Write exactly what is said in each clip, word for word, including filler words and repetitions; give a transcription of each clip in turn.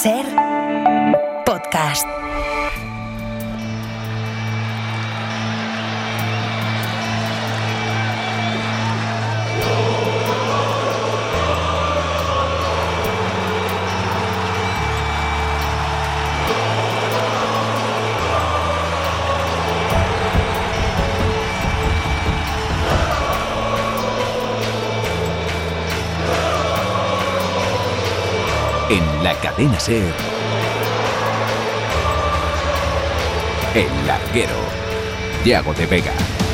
SER Podcast. En la cadena SER, El Larguero, Yago de Vega.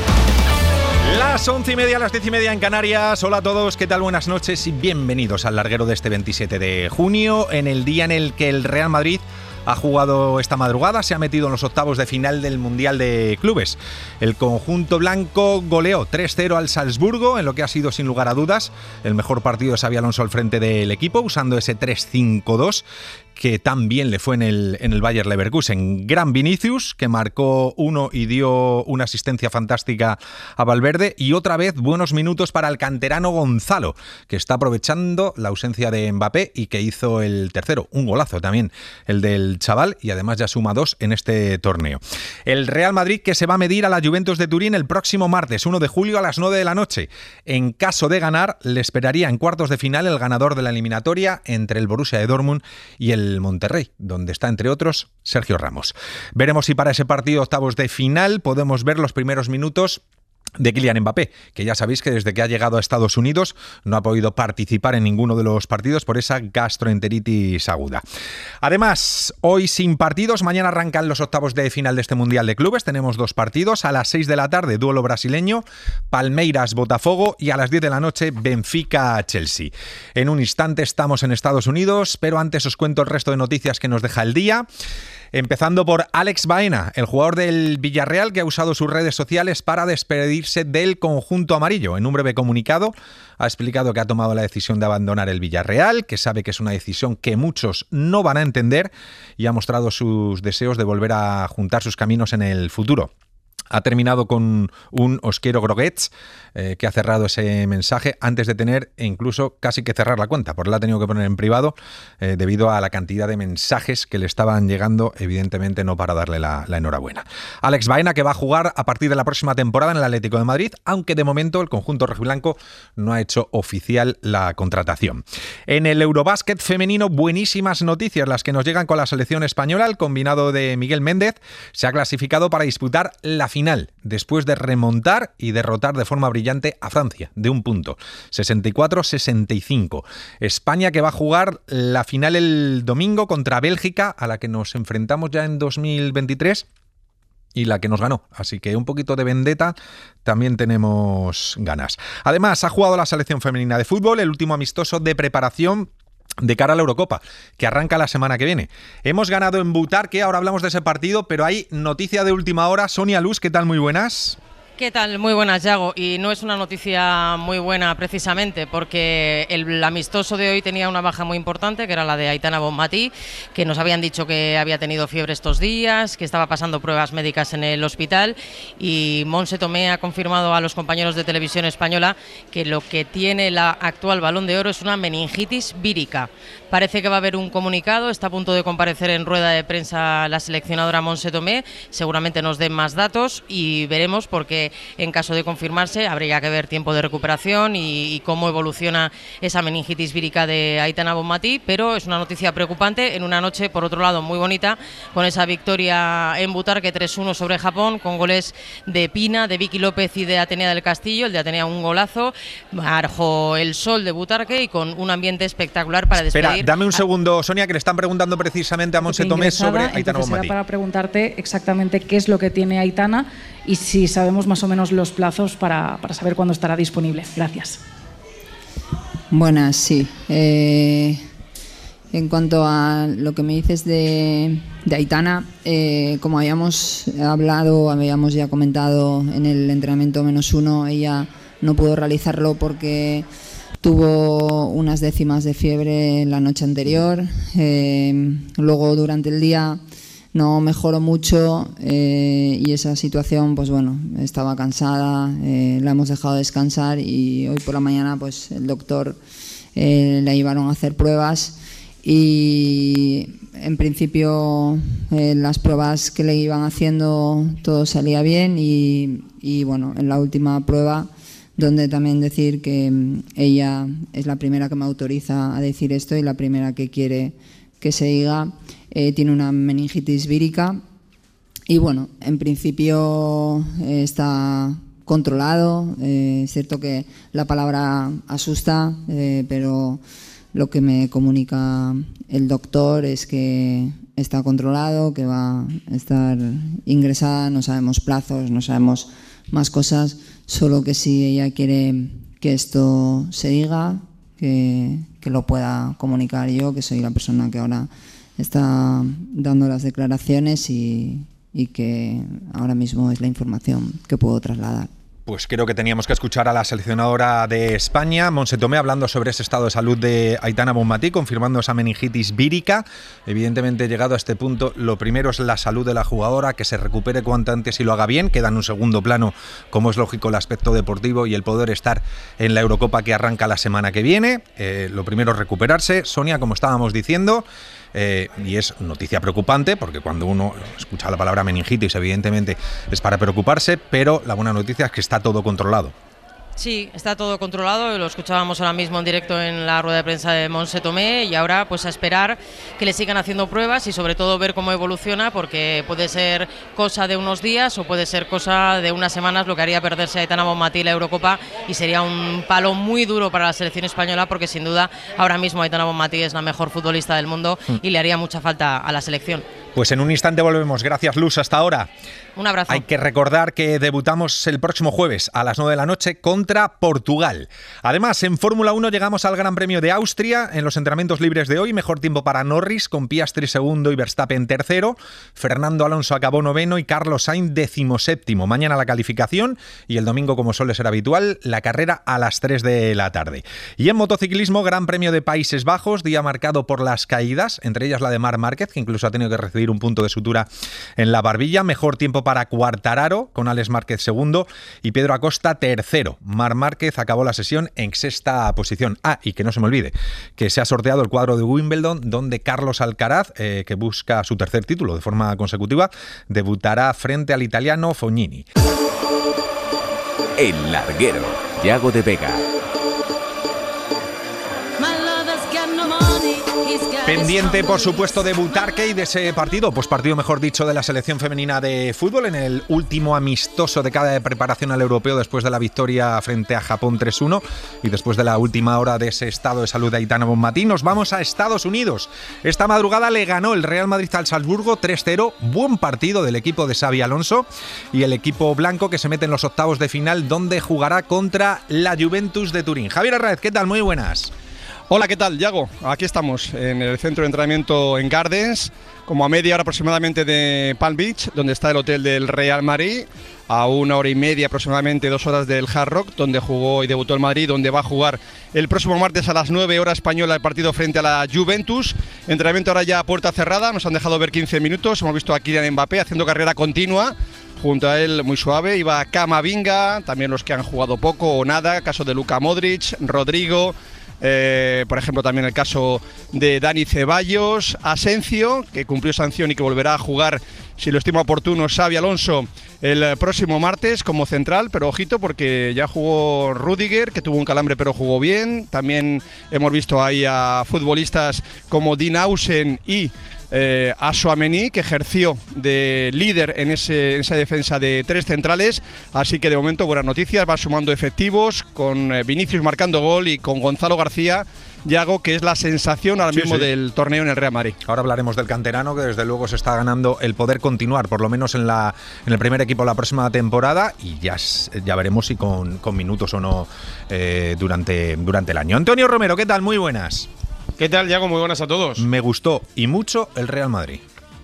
Las once y media, las diez y media en Canarias. Hola a todos, ¿qué tal? Buenas noches y bienvenidos al Larguero de este veintisiete de junio, en el día en el que el Real Madrid ha jugado esta madrugada, se ha metido en los octavos de final del Mundial de Clubes. El conjunto blanco goleó tres cero al Salzburgo, en lo que ha sido sin lugar a dudas el mejor partido de Xabi Alonso al frente del equipo, usando ese tres cinco dos que tan bien le fue en el, en el Bayer Leverkusen. Gran Vinicius, que marcó uno y dio una asistencia fantástica a Valverde, y otra vez buenos minutos para el canterano Gonzalo, que está aprovechando la ausencia de Mbappé y que hizo el tercero, un golazo también, el del chaval, y además ya suma dos en este torneo. El Real Madrid, que se va a medir a la Juventus de Turín el próximo martes, uno de julio a las nueve de la noche. En caso de ganar, le esperaría en cuartos de final el ganador de la eliminatoria entre el Borussia de Dortmund y el Monterrey, donde está, entre otros, Sergio Ramos. Veremos si para ese partido octavos de final podemos ver los primeros minutos de Kylian Mbappé, que ya sabéis que desde que ha llegado a Estados Unidos no ha podido participar en ninguno de los partidos por esa gastroenteritis aguda. Además, hoy sin partidos, mañana arrancan los octavos de final de este Mundial de Clubes. Tenemos dos partidos, a las seis de la tarde, duelo brasileño, Palmeiras-Botafogo, y a las diez de la noche, Benfica-Chelsea. En un instante estamos en Estados Unidos, pero antes os cuento el resto de noticias que nos deja el día. Empezando por Alex Baena, el jugador del Villarreal, que ha usado sus redes sociales para despedirse del conjunto amarillo. En un breve comunicado ha explicado que ha tomado la decisión de abandonar el Villarreal, que sabe que es una decisión que muchos no van a entender, y ha mostrado sus deseos de volver a juntar sus caminos en el futuro. Ha terminado con un "os quiero groguets", eh, que ha cerrado ese mensaje antes de tener incluso casi que cerrar la cuenta, porque la ha tenido que poner en privado eh, debido a la cantidad de mensajes que le estaban llegando, evidentemente no para darle la, la enhorabuena. Alex Baena, que va a jugar a partir de la próxima temporada en el Atlético de Madrid, aunque de momento el conjunto rojiblanco no ha hecho oficial la contratación. En el Eurobásquet femenino, buenísimas noticias las que nos llegan con la selección española. El combinado de Miguel Méndez se ha clasificado para disputar la final Final, después de remontar y derrotar de forma brillante a Francia, de un punto, sesenta y cuatro a sesenta y cinco. España, que va a jugar la final el domingo contra Bélgica, a la que nos enfrentamos ya en dos mil veintitrés y la que nos ganó, así que un poquito de vendetta también tenemos ganas. Además, ha jugado la selección femenina de fútbol, el último amistoso de preparación de cara a la Eurocopa, que arranca la semana que viene. Hemos ganado en Butarque, ahora hablamos de ese partido, pero hay noticia de última hora. Sonia Luz, ¿qué tal? Muy buenas. ¿Qué tal? Muy buenas, Yago. Y no es una noticia muy buena precisamente, porque el amistoso de hoy tenía una baja muy importante, que era la de Aitana Bonmatí, que nos habían dicho que había tenido fiebre estos días, que estaba pasando pruebas médicas en el hospital, y Montse Tomé ha confirmado a los compañeros de Televisión Española que lo que tiene la actual Balón de Oro es una meningitis vírica. Parece que va a haber un comunicado, está a punto de comparecer en rueda de prensa la seleccionadora Montse Tomé, seguramente nos den más datos y veremos, porque en caso de confirmarse habría que ver tiempo de recuperación y, y cómo evoluciona esa meningitis vírica de Aitana Bonmatí, pero es una noticia preocupante en una noche, por otro lado, muy bonita, con esa victoria en Butarque tres uno sobre Japón, con goles de Pina, de Vicky López y de Atenea del Castillo. El de Atenea un golazo, bajo el sol de Butarque y con un ambiente espectacular para despedir. Espera, dame un segundo, Sonia, que le están preguntando precisamente a Montse Tomé sobre Aitana Bonmatí. Era para preguntarte exactamente qué es lo que tiene Aitana y si sabemos más o menos los plazos para, para saber cuándo estará disponible. Gracias. Buenas, sí. Eh, en cuanto a lo que me dices de, de Aitana, eh, como habíamos hablado, habíamos ya comentado en el entrenamiento menos uno, ella no pudo realizarlo porque tuvo unas décimas de fiebre la noche anterior. Eh, luego, durante el día, no mejoró mucho eh, y esa situación, pues bueno, estaba cansada, eh, la hemos dejado descansar y hoy por la mañana pues el doctor eh, la llevaron a hacer pruebas y en principio eh, las pruebas que le iban haciendo todo salía bien y, y bueno, en la última prueba, donde también decir que ella es la primera que me autoriza a decir esto y la primera que quiere que se diga, eh, tiene una meningitis vírica y bueno, en principio eh, está controlado, eh, es cierto que la palabra asusta, eh, pero lo que me comunica el doctor es que está controlado, que va a estar ingresada, no sabemos plazos, no sabemos más cosas, solo que si ella quiere que esto se diga, que, que lo pueda comunicar yo, que soy la persona que ahora está dando las declaraciones y, y que ahora mismo es la información que puedo trasladar. Pues creo que teníamos que escuchar a la seleccionadora de España, Montse Tomé, hablando sobre ese estado de salud de Aitana Bonmatí, confirmando esa meningitis vírica. Evidentemente, llegado a este punto, lo primero es la salud de la jugadora, que se recupere cuanto antes y lo haga bien. Queda en un segundo plano, como es lógico, el aspecto deportivo y el poder estar en la Eurocopa que arranca la semana que viene. Eh, lo primero es recuperarse. Sonia, como estábamos diciendo, Eh, y es noticia preocupante porque cuando uno escucha la palabra meningitis evidentemente es para preocuparse, pero la buena noticia es que está todo controlado. Sí, está todo controlado, lo escuchábamos ahora mismo en directo en la rueda de prensa de Montse Tomé y ahora pues a esperar que le sigan haciendo pruebas y sobre todo ver cómo evoluciona, porque puede ser cosa de unos días o puede ser cosa de unas semanas, lo que haría perderse a Aitana Bonmatí la Eurocopa y sería un palo muy duro para la selección española, porque sin duda ahora mismo Aitana Bonmatí es la mejor futbolista del mundo y le haría mucha falta a la selección. Pues en un instante volvemos. Gracias, Luz, hasta ahora. Un abrazo. Hay que recordar que debutamos el próximo jueves a las nueve de la noche contra Portugal. Además, en Fórmula uno llegamos al Gran Premio de Austria. En los entrenamientos libres de hoy, mejor tiempo para Norris, con Piastri segundo y Verstappen tercero. Fernando Alonso acabó noveno y Carlos Sainz decimoséptimo. Mañana la calificación y el domingo, como suele ser habitual, la carrera a las tres de la tarde. Y en motociclismo, Gran Premio de Países Bajos, día marcado por las caídas, entre ellas la de Marc Márquez, que incluso ha tenido que recibir un punto de sutura en la barbilla. Mejor tiempo para Quartararo, con Alex Márquez segundo y Pedro Acosta tercero. Marc Márquez acabó la sesión en sexta posición. Ah, y que no se me olvide, que se ha sorteado el cuadro de Wimbledon, donde Carlos Alcaraz, eh, que busca su tercer título de forma consecutiva, debutará frente al italiano Fognini. El Larguero, Yago de Vega. Pendiente, por supuesto, de Butarque y de ese partido, pues partido, mejor dicho, de la selección femenina de fútbol en el último amistoso de cada preparación al europeo después de la victoria frente a Japón tres uno y después de la última hora de ese estado de salud de Aitana Bonmatí. Nos vamos a Estados Unidos. Esta madrugada le ganó el Real Madrid al Salzburgo tres cero. Buen partido del equipo de Xabi Alonso y el equipo blanco, que se mete en los octavos de final, donde jugará contra la Juventus de Turín. Javier Arraez, ¿qué tal? Muy buenas. Hola, ¿qué tal, Yago? Aquí estamos en el centro de entrenamiento en Gardens, como a media hora aproximadamente de Palm Beach, donde está el hotel del Real Madrid, a una hora y media aproximadamente, dos horas del Hard Rock, donde jugó y debutó el Madrid, donde va a jugar el próximo martes a las nueve hora española el partido frente a la Juventus. Entrenamiento ahora ya a puerta cerrada, nos han dejado ver quince minutos, hemos visto a Kylian Mbappé haciendo carrera continua. Junto a él, muy suave, iba Camavinga, también los que han jugado poco o nada, caso de Luka Modric, Rodrigo. Eh, por ejemplo, también el caso de Dani Ceballos, Asencio, que cumplió sanción y que volverá a jugar, si lo estima oportuno, Xabi Alonso el próximo martes como central, pero ojito porque ya jugó Rüdiger, que tuvo un calambre pero jugó bien. También hemos visto ahí a futbolistas como Dean Hausen y Eh, a Tchouaméni, que ejerció de líder en, ese, en esa defensa de tres centrales, así que de momento buenas noticias, va sumando efectivos, con eh, Vinicius marcando gol y con Gonzalo García, Yago, que es la sensación ahora sí, mismo sí. del torneo en el Real Madrid. Ahora hablaremos del canterano, que desde luego se está ganando el poder continuar, por lo menos en, la, en el primer equipo la próxima temporada, y ya, ya veremos si con, con minutos o no eh, durante, durante el año. Antonio Romero, ¿qué tal? Muy buenas. ¿Qué tal, Yago? Muy buenas a todos. Me gustó y mucho el Real Madrid.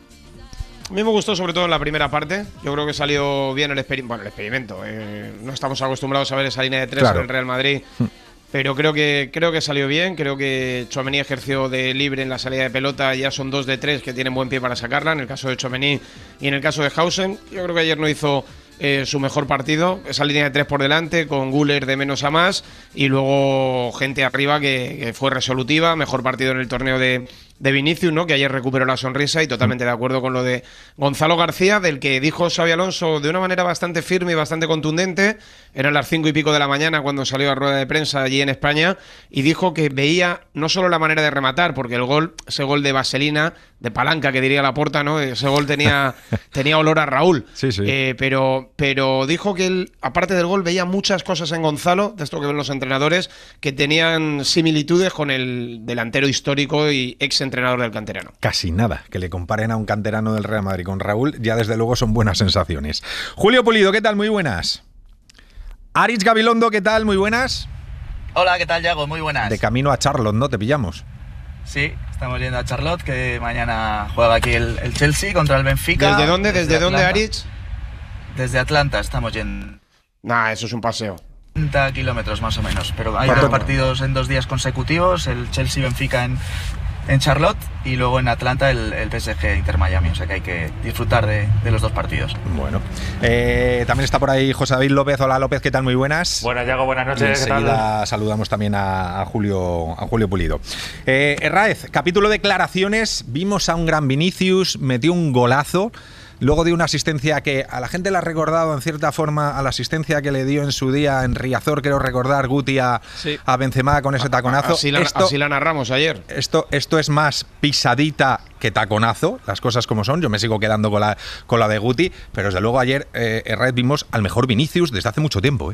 A mí me gustó sobre todo en la primera parte. Yo creo que salió bien el, exper bueno, el experimento. Eh, no estamos acostumbrados a ver esa línea de tres claro. en el Real Madrid, pero creo que, creo que salió bien. Creo que Tchouaméni ejerció de libre en la salida de pelota. Ya son dos de tres que tienen buen pie para sacarla, en el caso de Tchouaméni y en el caso de Hausen. Yo creo que ayer no hizo Eh, su mejor partido, esa línea de tres por delante, con Güler de menos a más y luego gente arriba que, que fue resolutiva, mejor partido en el torneo de, de Vinicius, ¿no? Que ayer recuperó la sonrisa, y totalmente de acuerdo con lo de Gonzalo García, del que dijo Xabi Alonso de una manera bastante firme y bastante contundente. Eran las cinco y pico de la mañana cuando salió a rueda de prensa allí en España, y dijo que veía no solo la manera de rematar, porque el gol, ese gol de vaselina, de palanca que diría Laporta, ¿no? Ese gol tenía, tenía olor a Raúl. Sí, sí. Eh, pero, pero dijo que él, aparte del gol, veía muchas cosas en Gonzalo, de esto que ven los entrenadores, que tenían similitudes con el delantero histórico y ex entrenador del canterano. Casi nada. Que le comparen a un canterano del Real Madrid con Raúl, ya desde luego son buenas sensaciones. Julio Pulido, ¿qué tal? Muy buenas. Aritz Gabilondo, ¿qué tal? Muy buenas. Hola, ¿qué tal, Yago? Muy buenas. De camino a Charlotte, ¿no? ¿Te pillamos? Sí, estamos yendo a Charlotte, que mañana juega aquí el, el Chelsea contra el Benfica. ¿Desde dónde? ¿Desde, ¿Desde dónde, Aritz? Desde Atlanta estamos yendo. Nah, eso es un paseo. treinta kilómetros más o menos, pero hay dos partidos en dos días consecutivos, el Chelsea-Benfica en, en Charlotte y luego en Atlanta el, el P S G Inter Miami, o sea que hay que disfrutar de, de los dos partidos. Bueno, eh, también está por ahí José David López. Hola López, ¿qué tal? Muy buenas. Buenas, Yago, buenas noches. Y enseguida saludamos también a, a, Julio, a Julio Pulido. Eh, Herráez, capítulo declaraciones, vimos a un gran Vinicius, metió un golazo. Luego dio una asistencia que a la gente le ha recordado en cierta forma a la asistencia que le dio en su día en Riazor, quiero recordar, Guti a, sí. a Benzema con ese taconazo. Así la, esto, así la narramos ayer. Esto, esto es más pisadita que taconazo, las cosas como son. Yo me sigo quedando con la, con la de Guti, pero desde luego ayer eh, Herráez vimos al mejor Vinicius desde hace mucho tiempo, ¿eh?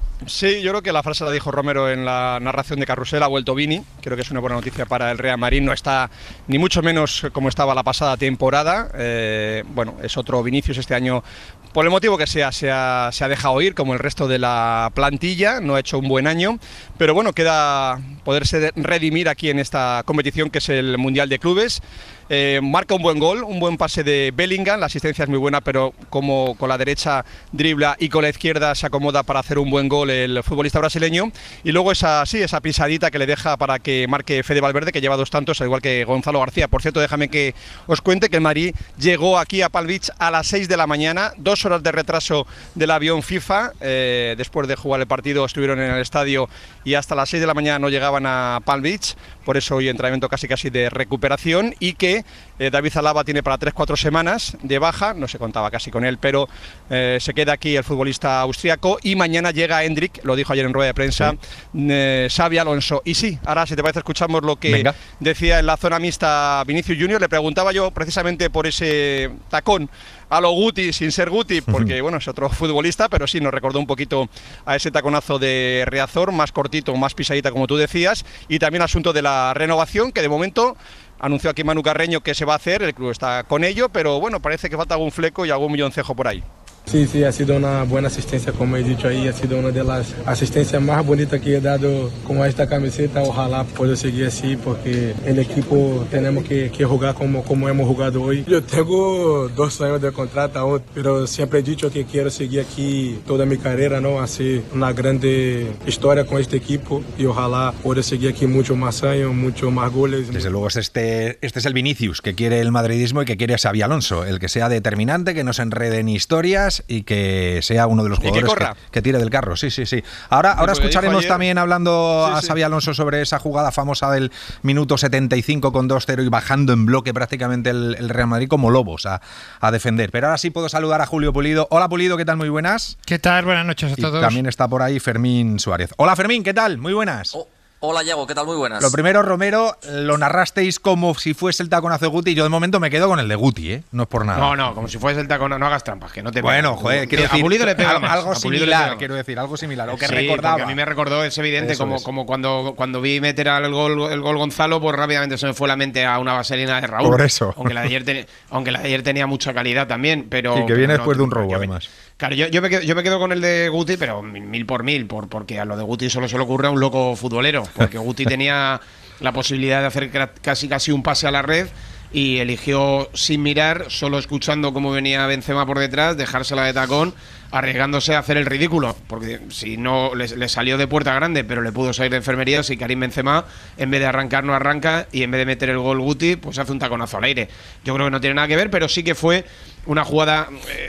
Sí, yo creo que la frase la dijo Romero en la narración de Carrusel, ha vuelto Vini, creo que es una buena noticia para el Real Madrid, no está ni mucho menos como estaba la pasada temporada, eh, bueno, es otro Vinicius este año, por el motivo que sea, se ha, se ha dejado ir como el resto de la plantilla, no ha hecho un buen año, pero bueno, queda poderse redimir aquí en esta competición que es el Mundial de Clubes. Eh, marca un buen gol, un buen pase de Bellingham, la asistencia es muy buena, pero como con la derecha dribla y con la izquierda se acomoda para hacer un buen gol el futbolista brasileño, y luego esa, sí, esa pisadita que le deja para que marque Fede Valverde, que lleva dos tantos, al igual que Gonzalo García. Por cierto, déjame que os cuente que el Madrid llegó aquí a Palm Beach a las seis de la mañana, dos horas de retraso del avión FIFA, eh, después de jugar el partido estuvieron en el estadio y hasta las seis de la mañana no llegaban a Palm Beach, por eso hoy entrenamiento casi casi de recuperación, y que eh, David Alaba tiene para tres cuatro semanas de baja, no se contaba casi con él, pero eh, se queda aquí el futbolista austriaco, y mañana llega Endrick, lo dijo ayer en rueda de prensa, sí. eh, Xabi Alonso. Y sí, ahora si te parece escuchamos lo que Venga. decía en la zona mixta Vinicius Junior, le preguntaba yo precisamente por ese tacón a lo Guti sin ser Guti, porque bueno, es otro futbolista, pero sí nos recordó un poquito a ese taconazo de Riazor, más cortito, más pisadita como tú decías, y también asunto de la renovación, que de momento anunció aquí Manu Carreño que se va a hacer, el club está con ello, pero bueno, parece que falta algún fleco y algún milloncejo por ahí. Sí, sí, ha sido una buena asistencia, como he dicho ahí, ha sido una de las asistencias más bonitas que he dado con esta camiseta. Ojalá pueda seguir así, porque el equipo tenemos que, que jugar como, como hemos jugado hoy. Yo tengo dos años de contrato, pero siempre he dicho que quiero seguir aquí toda mi carrera, ¿no? Hacer una grande historia con este equipo y ojalá pueda seguir aquí mucho más años, mucho más goles. Desde luego este, este es el Vinicius que quiere el madridismo y que quiere a Xabi Alonso, el que sea determinante, que no se enrede en historias y que sea uno de los jugadores que, que tire del carro. Sí, sí, sí. Ahora, ahora escucharemos también hablando sí, a Xabi Alonso sobre esa jugada famosa del minuto setenta y cinco con dos cero y bajando en bloque prácticamente el, el Real Madrid como lobos a, a defender. Pero ahora sí puedo saludar a Julio Pulido. Hola Pulido, ¿qué tal? Muy buenas. ¿Qué tal? Buenas noches a todos. Y también está por ahí Fermín Suárez. Hola Fermín, ¿qué tal? Muy buenas. Oh. Hola, Yago, ¿qué tal? Muy buenas. Lo primero, Romero, lo narrasteis como si fuese el taconazo de Guti. Yo de momento me quedo con el de Guti, ¿eh? No es por nada. No, no, como si fuese el taconazo. No hagas trampas, que no te Bueno, pega. joder, quiero decir, a Pulido le pega más. Algo similar, quiero decir, algo similar. O que sí, recordaba. A mí me recordó, es evidente, Eso como, es. como cuando, cuando vi meter el gol, el gol Gonzalo, pues rápidamente se me fue la mente a una vaselina de Raúl. Por eso. Aunque la de ayer, ten, aunque la de ayer tenía mucha calidad también, pero. Y que viene no, después de un no, robo, yo, además. Claro, yo, yo, me quedo, yo me quedo con el de Guti, pero mil por mil, por, porque a lo de Guti solo se le ocurre a un loco futbolero, porque Guti tenía la posibilidad de hacer casi casi un pase a la red y eligió sin mirar, solo escuchando cómo venía Benzema por detrás, dejársela de tacón, arriesgándose a hacer el ridículo, porque si no le, le salió de puerta grande, pero le pudo salir de enfermería, si Karim Benzema en vez de arrancar no arranca y en vez de meter el gol Guti, pues hace un taconazo al aire. Yo creo que no tiene nada que ver, pero sí que fue una jugada eh,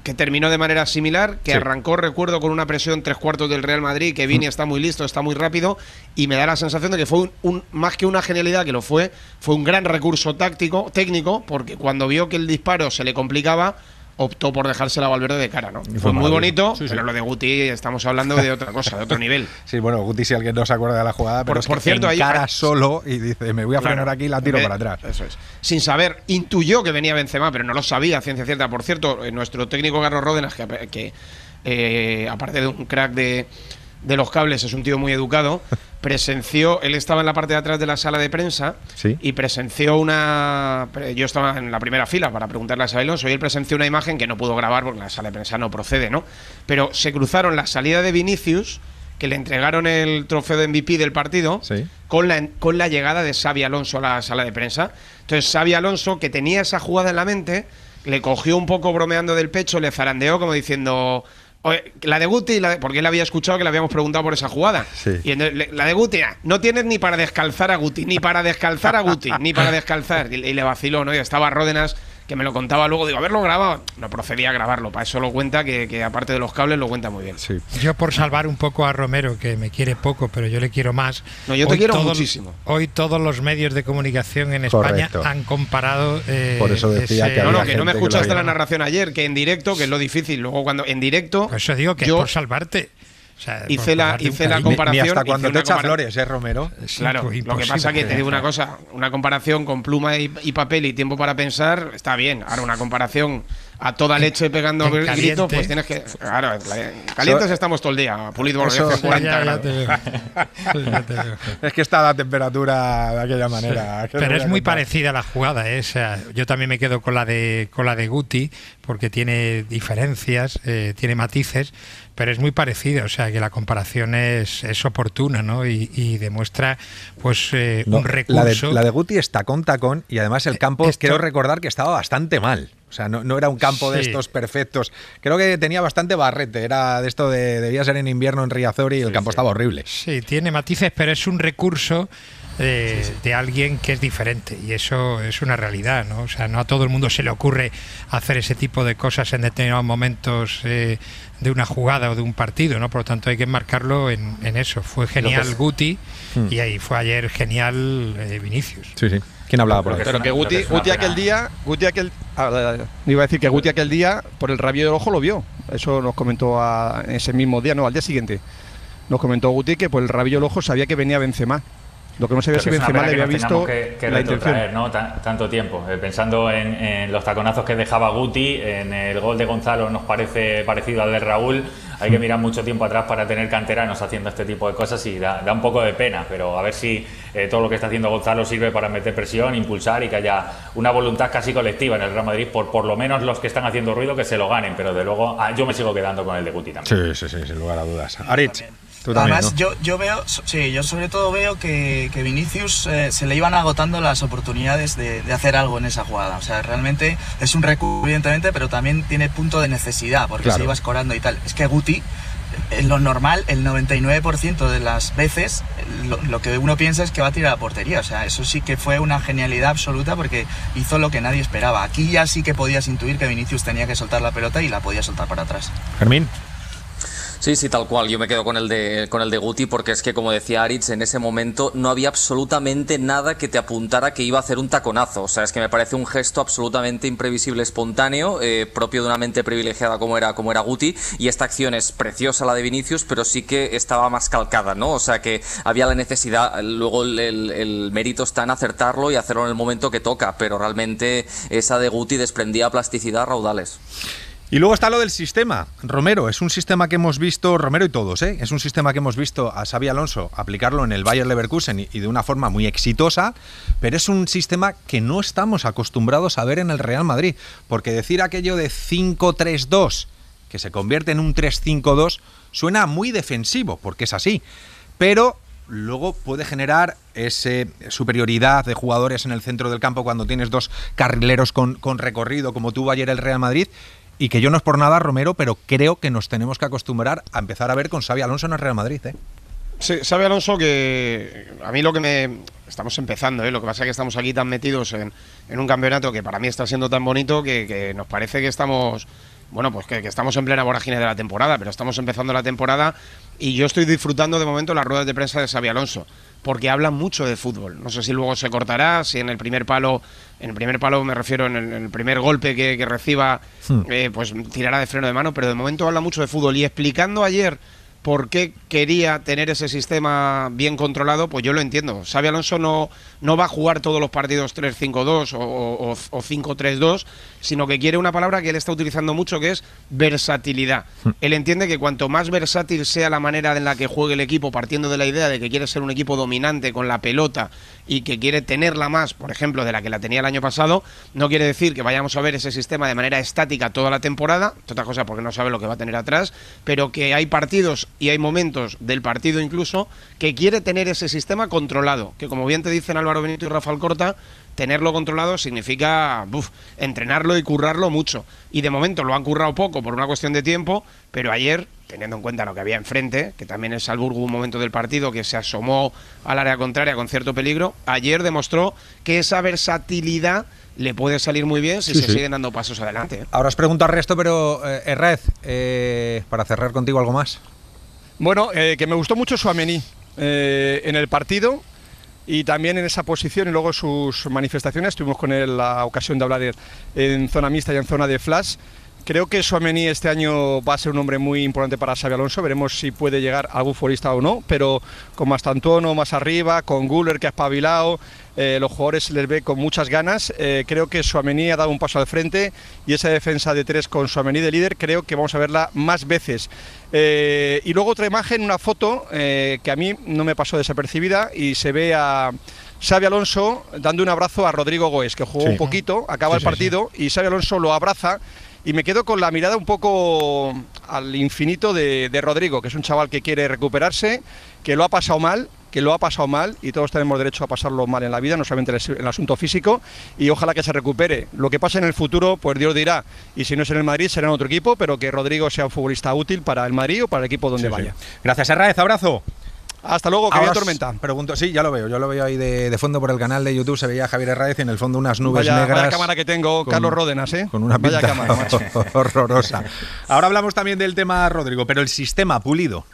que terminó de manera similar, que sí. arrancó, recuerdo, con una presión tres cuartos del Real Madrid, que Vini mm. está muy listo, está muy rápido, y me da la sensación de que fue un, un más que una genialidad, que lo fue, fue un gran recurso táctico, técnico, porque cuando vio que el disparo se le complicaba, optó por dejársela a Valverde de cara, ¿no? Fue, fue muy bonito, sí, sí. pero lo de Guti estamos hablando de otra cosa, de otro nivel. Sí, bueno, Guti, si alguien no se acuerda de la jugada, pero por, es por que cierto, encara ahí, solo y dice, me voy a frenar claro, aquí y la tiro eh, para atrás. Eso es. Sin saber, intuyó que venía Benzema, pero no lo sabía, ciencia cierta. Por cierto, nuestro técnico Carlos Ródenas, que, que eh, aparte de un crack de, de los cables, es un tío muy educado, presenció, él estaba en la parte de atrás de la sala de prensa ¿Sí? y presenció una, yo estaba en la primera fila para preguntarle a Xabi Alonso y él presenció una imagen que no pudo grabar porque la sala de prensa no procede, ¿no? Pero se cruzaron la salida de Vinicius, que le entregaron el trofeo de M V P del partido, ¿Sí? con, la, con la llegada de Xabi Alonso a la sala de prensa. Entonces Xabi Alonso, que tenía esa jugada en la mente, le cogió un poco bromeando del pecho, le zarandeó como diciendo... Oye, la de Guti, la de, porque él había escuchado que le habíamos preguntado por esa jugada. Sí. Y entonces, la de Guti, no tienes ni para descalzar a Guti, ni para descalzar a Guti, ni para descalzar. Y, y le vaciló, ¿no? Y estaba Ródenas, que me lo contaba luego, digo, haberlo grabado. No procedía a grabarlo, para eso lo cuenta, que, que aparte de los cables lo cuenta muy bien. Sí. Yo, por salvar un poco a Romero, que me quiere poco, pero yo le quiero más. No, yo te hoy quiero todos, muchísimo. Hoy todos los medios de comunicación en España Correcto. han comparado. Eh, por eso decía ese, que No, no, que no me escuchaste que la narración ayer, que en directo, que es lo difícil. Luego, cuando en directo. Por eso digo que yo, es por salvarte. O sea, hice la, hice la comparación. Ni hasta cuando te echa compara- flores, ¿eh, Romero? Claro, lo que pasa es que te digo una cosa, una comparación con pluma y, y papel y tiempo para pensar está bien. Ahora una comparación a toda leche pegando en gritos, caliente. pues tienes que... Claro, calientes so, estamos todo el día, Pulido por eso, cuarenta ya, ya grados. te veo. Ya te veo. Es que está la temperatura de aquella manera. Sí. Pero es muy contar? parecida a la jugada, ¿eh? O sea, yo también me quedo con la de con la de Guti, porque tiene diferencias, eh, tiene matices, pero es muy parecida, o sea que la comparación es, es oportuna, ¿no? Y, y demuestra pues eh, no, un recurso. La de, la de Guti es tacón tacón y además el campo, Esto, quiero recordar que estaba bastante mal. O sea, no, no era un campo sí. de estos perfectos. Creo que tenía bastante barrete. Era de esto de debía ser en invierno en Riazor y el sí, campo sí. estaba horrible. Sí, tiene matices, pero es un recurso eh, sí, sí. de alguien que es diferente y eso es una realidad, ¿no? O sea, no a todo el mundo se le ocurre hacer ese tipo de cosas en determinados momentos eh, de una jugada o de un partido, ¿no? Por lo tanto hay que marcarlo en, en eso. Fue genial es... Guti hmm. y ahí fue ayer genial eh, Vinicius. Sí, sí. ¿Quién hablaba por ahí? Pero que Guti, que Guti aquel día, Guti aquel, ah, iba a decir que Guti aquel día por el rabillo del ojo lo vio. Eso nos comentó a, ese mismo día, no, al día siguiente. Nos comentó Guti que por el rabillo del ojo sabía que venía Benzema. Lo que no sabía si Benzema le había visto que, que la intención. ¿no? T tanto tiempo. Eh, pensando en, en los taconazos que dejaba Guti, en el gol de Gonzalo nos parece parecido al de Raúl. Hay que mirar mucho tiempo atrás para tener canteranos haciendo este tipo de cosas y da, da un poco de pena, pero a ver si eh, todo lo que está haciendo Gonzalo sirve para meter presión, impulsar y que haya una voluntad casi colectiva en el Real Madrid, por por lo menos los que están haciendo ruido que se lo ganen, pero de luego ah, yo me sigo quedando con el de Guti también. Sí, sí, sí, sin lugar a dudas. Aritz. Tú también, Además, ¿no? yo, yo veo, sí, yo sobre todo veo que, que Vinicius eh, se le iban agotando las oportunidades de, de hacer algo en esa jugada. O sea, realmente es un recurso, evidentemente, pero también tiene punto de necesidad, porque claro. se iba escorando y tal. Es que Guti, en lo normal, el noventa y nueve por ciento de las veces, lo, lo que uno piensa es que va a tirar a la portería. O sea, eso sí que fue una genialidad absoluta porque hizo lo que nadie esperaba. Aquí ya sí que podías intuir que Vinicius tenía que soltar la pelota y la podía soltar para atrás. Fermín. Sí, sí, tal cual. Yo me quedo con el de con el de Guti porque es que, como decía Aritz, en ese momento no había absolutamente nada que te apuntara que iba a hacer un taconazo. O sea, es que me parece un gesto absolutamente imprevisible, espontáneo, eh, propio de una mente privilegiada como era como era Guti. Y esta acción es preciosa, la de Vinicius, pero sí que estaba más calcada, ¿no? O sea, que había la necesidad. Luego el, el, el mérito está en acertarlo y hacerlo en el momento que toca, pero realmente esa de Guti desprendía plasticidad raudales. Y luego está lo del sistema. Romero, es un sistema que hemos visto, Romero y todos, ¿eh? Es un sistema que hemos visto a Xabi Alonso aplicarlo en el Bayer Leverkusen y, y de una forma muy exitosa, pero es un sistema que no estamos acostumbrados a ver en el Real Madrid, porque decir aquello de cinco tres dos, que se convierte en un tres cinco dos, suena muy defensivo, porque es así, pero luego puede generar esa superioridad de jugadores en el centro del campo cuando tienes dos carrileros con, con recorrido, como tuvo ayer el Real Madrid. Y que yo no es por nada, Romero, pero creo que nos tenemos que acostumbrar a empezar a ver con Xabi Alonso en el Real Madrid, ¿eh? Sí, Xabi Alonso, que a mí lo que me... Estamos empezando, ¿eh? Lo que pasa es que estamos aquí tan metidos en, en un campeonato que para mí está siendo tan bonito que, que nos parece que estamos bueno, pues que, que estamos en plena vorágine de la temporada, pero estamos empezando la temporada y yo estoy disfrutando de momento las ruedas de prensa de Xabi Alonso, porque hablan mucho de fútbol. No sé si luego se cortará, si en el primer palo, en el primer palo me refiero en el, en el primer golpe que, que reciba, hmm. eh, pues tirará de freno de mano, pero de momento habla mucho de fútbol. Y explicando ayer por qué quería tener ese sistema bien controlado, pues yo lo entiendo. Xabi Alonso no, no va a jugar todos los partidos tres cinco dos o, o, o cinco tres dos, sino que quiere una palabra que él está utilizando mucho, que es versatilidad. Él entiende que cuanto más versátil sea la manera en la que juegue el equipo, partiendo de la idea de que quiere ser un equipo dominante con la pelota y que quiere tenerla más, por ejemplo, de la que la tenía el año pasado, no quiere decir que vayamos a ver ese sistema de manera estática toda la temporada, otra cosa porque no sabe lo que va a tener atrás, pero que hay partidos y hay momentos del partido incluso que quiere tener ese sistema controlado, que como bien te dicen Álvaro Benito y Rafael Corta, tenerlo controlado significa uf, entrenarlo y currarlo mucho, y de momento lo han currado poco por una cuestión de tiempo, pero ayer, teniendo en cuenta lo que había enfrente, que también es Salzburgo un momento del partido que se asomó al área contraria con cierto peligro, ayer demostró que esa versatilidad le puede salir muy bien si sí, se sí. siguen dando pasos adelante. ¿eh? Ahora os pregunto al resto, pero eh, Herrez, eh, para cerrar contigo, ¿algo más? Bueno, eh, que me gustó mucho Tchouaméni eh, en el partido y también en esa posición y luego sus manifestaciones. Tuvimos con él la ocasión de hablar en zona mixta y en zona de flash. Creo que Tchouaméni este año va a ser un hombre muy importante para Xabi Alonso. Veremos si puede llegar a algún futbolista o no, pero con Mastantuono más arriba, con Güler que ha espabilado, eh, los jugadores les ve con muchas ganas. Eh, creo que Tchouaméni ha dado un paso al frente y esa defensa de tres con Tchouaméni de líder creo que vamos a verla más veces. Eh, y luego otra imagen, una foto eh, que a mí no me pasó desapercibida y se ve a Xabi Alonso dando un abrazo a Rodrigo Goes, que jugó sí. un poquito, acaba sí, el partido sí, sí. y Xabi Alonso lo abraza. Y me quedo con la mirada un poco al infinito de, de Rodrigo, que es un chaval que quiere recuperarse, que lo ha pasado mal, que lo ha pasado mal, y todos tenemos derecho a pasarlo mal en la vida, no solamente el, el asunto físico, y ojalá que se recupere. Lo que pase en el futuro, pues Dios dirá, y si no es en el Madrid, será en otro equipo, pero que Rodrigo sea un futbolista útil para el Madrid o para el equipo donde sí, vaya. Sí. Gracias, Herrez, abrazo. Hasta luego, que viene tormenta. Pregunto, sí, ya lo veo, yo lo veo ahí de, de fondo por el canal de YouTube, se veía a Javier Herráez y en el fondo unas nubes vaya, negras. Vaya cámara que tengo, con, Carlos Ródenas, ¿eh? Con una pinta vaya cámara, macho. horrorosa. Ahora hablamos también del tema, Rodrigo, pero el sistema Pulido.